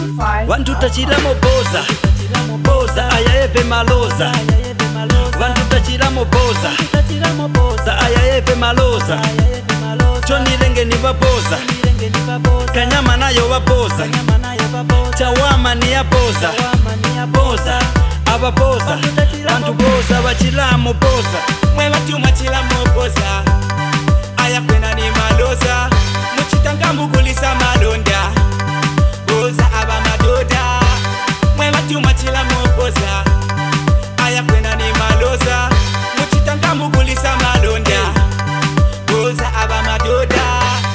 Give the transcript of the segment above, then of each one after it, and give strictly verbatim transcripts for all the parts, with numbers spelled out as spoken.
Wantu tachilamo boza boza aya eve maloza. Wantu tachilamo boza boza aya eve maloza. Choni lenge ni baboza kanyama nayo baboza. Chawama ni ya boza boza ababoza. Wantu boza bachilamo boza. Mwe watu machilamo boza aya kwena ni maloza. Muchitanga mugulisa malonda boza aba madoda. Mwe watu machilamo boza aya kwena ni maloza. Muchitanga mugulisa malonda boza aba madoda.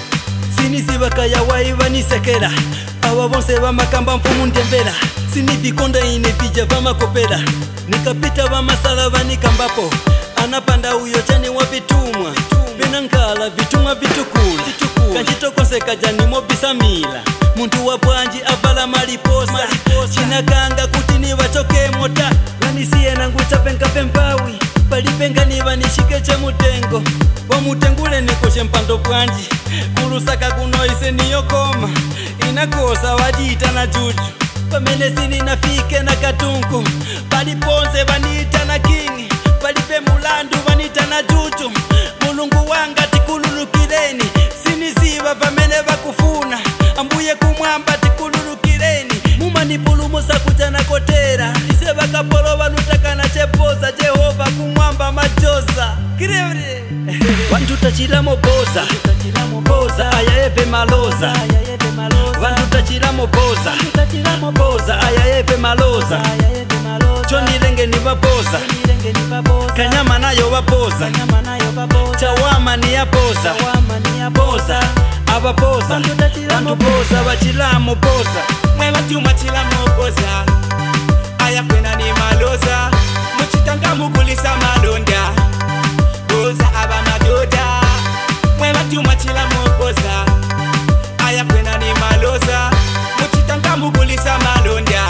Sinisiba ya waiva nisekera awa bonse bamakamba mfumu ndembera. Sinivikonda ine vija vamakopera nikapita vamasala vanikambapo. Anapanda uyo chani wa vitumwa vinankala vitumwa vitukula kanchitokoseka jani mobisamila. Muntu wa bwanji avala maliposa chinakanga kuti ni wachoke mota. Vanisiye nangucha penka pempawi palipenga niva nishike che mutengo wamutengule nikoshe mpando bwanji. Kurusaka kuno ise niyokoma inakosa wadiita na juju. Pamene sini nafike na katunku paliponze vanita na kingi. Palipe mulandu vanita na juju. Mulungu wanga tikululukireni. Sinisiva pamene vakufuna ambuye kumwamba tikululukireni. Mumanipulumusa kuja na kotera ise vakapolo vanutakana chepoza. Jehova kumwamba majoza kirevre. Wantu tachilamo boza boza aya eve maloza. Wantu tachilamo boza boza aya eve maloza. Choni lenge ni baboza kanyama nayo baboza. Chawama ni ya boza boza ababoza. Wantu boza bachilamo boza. Mwe watu machilamo boza aya kwena ni maloza. Muchitanga mugulisa malonda boza aba madoda. Mwe watu machilamo boza aya kwena ni maloza. Muchitanga mugulisa malonda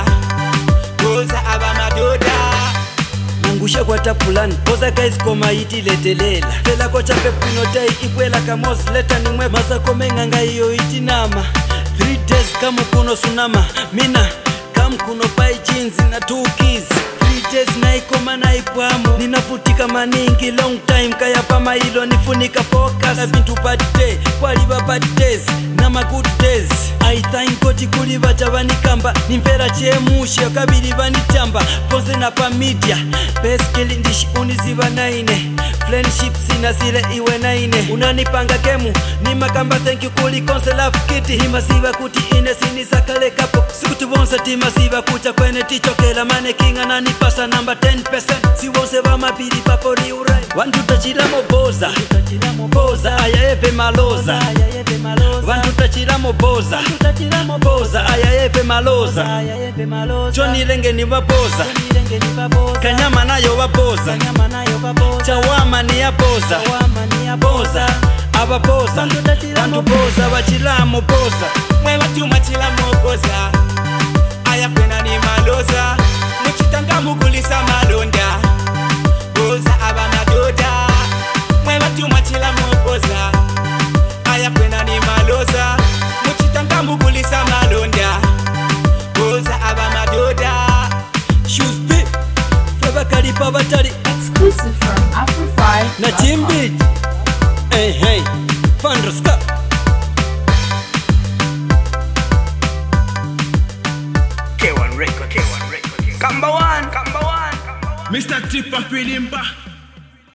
boza aba madoda. Nangusha kwa tapulani boza guys koma itiletelela. Fela kocha pepino dai ikwela kamos leta ni mwe masa komenganga iyo itinama. Three days kamu kuno sunama mina kam kuno pai jeans na two keys. Three days na ikoma na ipwamu ninafutika maningi long time kaya pama ilo nifunika focus. Na bintu bad day kwaliba bad days na ma good days. I thank God kuliba chavanikamba nimvera chemushe kabili vanitamba ponze na pa media. Beskili ndishi uniziva naine friendship sina sile iwe naine. Unanipanga kemu ni makamba thank you kuli konse love kiti. Himasiva kuti ine sini sakale kapo sikuti wonsa timasiva kucha kwene tichokela mane kinga na nipasa namba ten percent. Si wonse vama pili papo ni urai. Wantu tachilamo boza boza aya eve maloza. Wantu tachilamo boza boza aya eve maloza. Choni lenge ni baboza kanyama nayo baboza. Chawama ni ya boza boza ababoza. Wantu boza bachilamo boza. Mwe watu machilamo boza aya kwena ni maloza. Muchitanga mugulisa malonda boza aba madoda. Mwe watu machilamo boza aya kwena ni maloza. Muchitanga mugulisa malonda boza aba madoda. Shoes big Flavor kalipa batari Exclusive from Afrofy na Jimby. Hey hey Fandraska K one record K one record Kamba one Kamba one Mister Tipper Filimba.